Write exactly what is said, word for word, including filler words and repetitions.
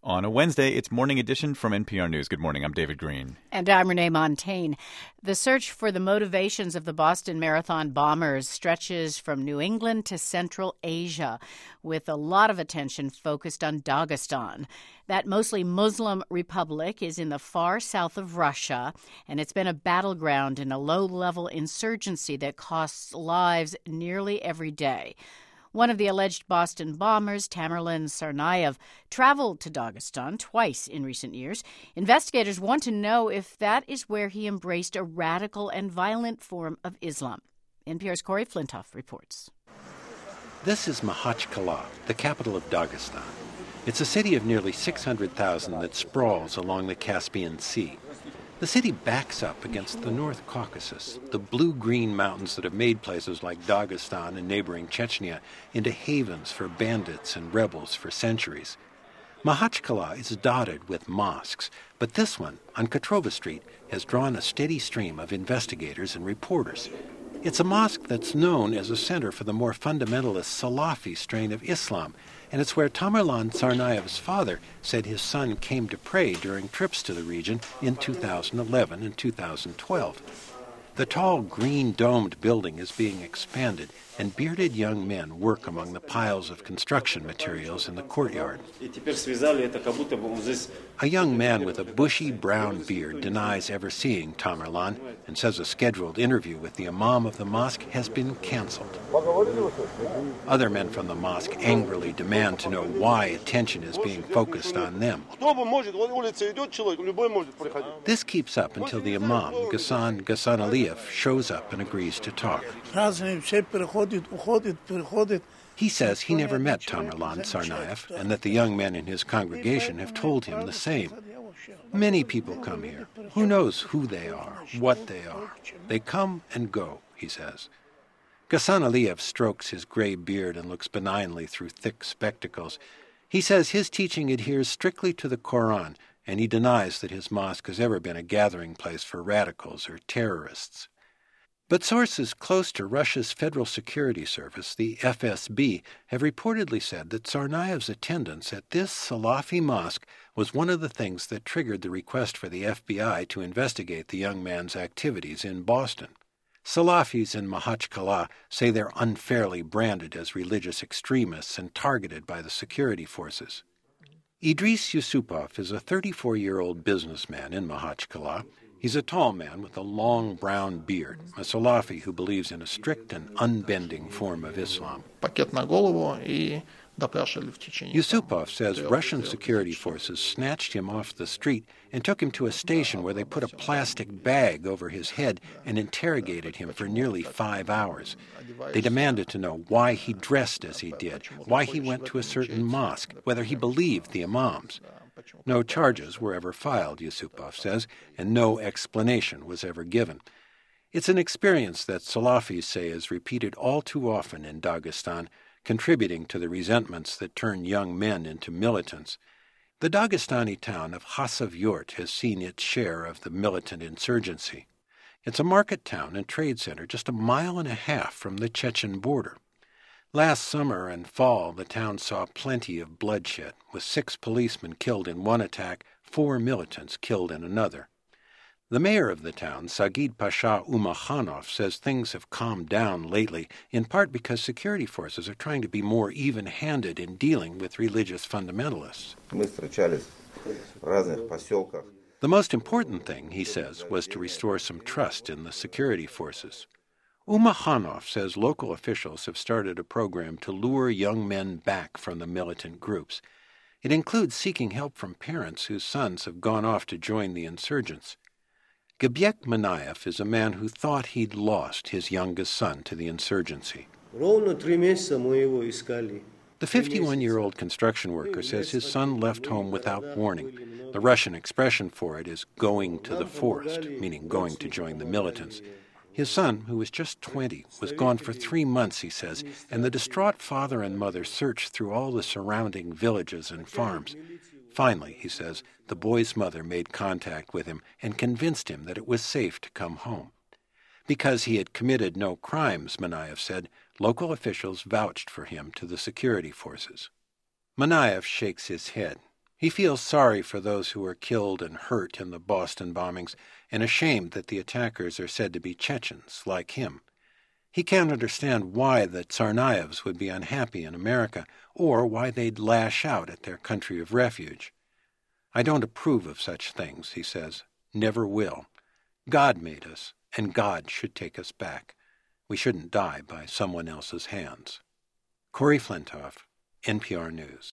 On a Wednesday, it's Morning Edition from N P R News. Good morning. I'm David Green. And I'm Renee Montaigne. The search for the motivations of the Boston Marathon bombers stretches from New England to Central Asia, with a lot of attention focused on Dagestan. That mostly Muslim republic is in the far south of Russia, and it's been a battleground in a low-level insurgency that costs lives nearly every day. One of the alleged Boston bombers, Tamerlan Tsarnaev, traveled to Dagestan twice in recent years. Investigators want to know if that is where he embraced a radical and violent form of Islam. N P R's Corey Flintoff reports. This is Makhachkala, the capital of Dagestan. It's a city of nearly six hundred thousand that sprawls along the Caspian Sea. The city backs up against the North Caucasus, the blue-green mountains that have made places like Dagestan and neighboring Chechnya into havens for bandits and rebels for centuries. Makhachkala is dotted with mosques, but this one, on Kotrova Street, has drawn a steady stream of investigators and reporters. It's a mosque that's known as a center for the more fundamentalist Salafi strain of Islam, and it's where Tamerlan Tsarnaev's father said his son came to pray during trips to the region in two thousand eleven and two thousand twelve. The tall, green-domed building is being expanded, and bearded young men work among the piles of construction materials in the courtyard. A young man with a bushy brown beard denies ever seeing Tamerlan and says a scheduled interview with the imam of the mosque has been canceled. Other men from the mosque angrily demand to know why attention is being focused on them. This keeps up until the imam, Ghassan Ghassan shows up and agrees to talk. He says he never met Tamerlan Tsarnaev and that the young men in his congregation have told him the same. Many people come here. Who knows who they are, what they are? They come and go, he says. Ghassan Aliyev strokes his gray beard and looks benignly through thick spectacles. He says his teaching adheres strictly to the Quran, and he denies that his mosque has ever been a gathering place for radicals or terrorists. But sources close to Russia's Federal Security Service, the F S B, have reportedly said that Tsarnaev's attendance at this Salafi mosque was one of the things that triggered the request for the F B I to investigate the young man's activities in Boston. Salafis in Makhachkala say they're unfairly branded as religious extremists and targeted by the security forces. Idris Yusupov is a thirty-four-year-old businessman in Makhachkala. He's a tall man with a long brown beard, a Salafi who believes in a strict and unbending form of Islam. Yusupov says Russian security forces snatched him off the street and took him to a station where they put a plastic bag over his head and interrogated him for nearly five hours. They demanded to know why he dressed as he did, why he went to a certain mosque, whether he believed the imams. No charges were ever filed, Yusupov says, and no explanation was ever given. It's an experience that Salafis say is repeated all too often in Dagestan, contributing to the resentments that turn young men into militants. The Dagestani town of Khasavyurt has seen its share of the militant insurgency. It's a market town and trade center just a mile and a half from the Chechen border. Last summer and fall, the town saw plenty of bloodshed, with six policemen killed in one attack, four militants killed in another. The mayor of the town, Sagid Pasha Umakhanov, says things have calmed down lately, in part because security forces are trying to be more even-handed in dealing with religious fundamentalists. The most important thing, he says, was to restore some trust in the security forces. Umakhanov says local officials have started a program to lure young men back from the militant groups. It includes seeking help from parents whose sons have gone off to join the insurgents. Gabyek Manayev is a man who thought he'd lost his youngest son to the insurgency. The fifty-one-year-old construction worker says his son left home without warning. The Russian expression for it is going to the forest, meaning going to join the militants. His son, who was just twenty, was gone for three months, he says, and the distraught father and mother searched through all the surrounding villages and farms. Finally, he says, the boy's mother made contact with him and convinced him that it was safe to come home. Because he had committed no crimes, Manayev said, local officials vouched for him to the security forces. Manayev shakes his head. He feels sorry for those who were killed and hurt in the Boston bombings and ashamed that the attackers are said to be Chechens like him. He can't understand why the Tsarnaevs would be unhappy in America or why they'd lash out at their country of refuge. I don't approve of such things, he says. Never will. God made us, and God should take us back. We shouldn't die by someone else's hands. Corey Flintoff, N P R News.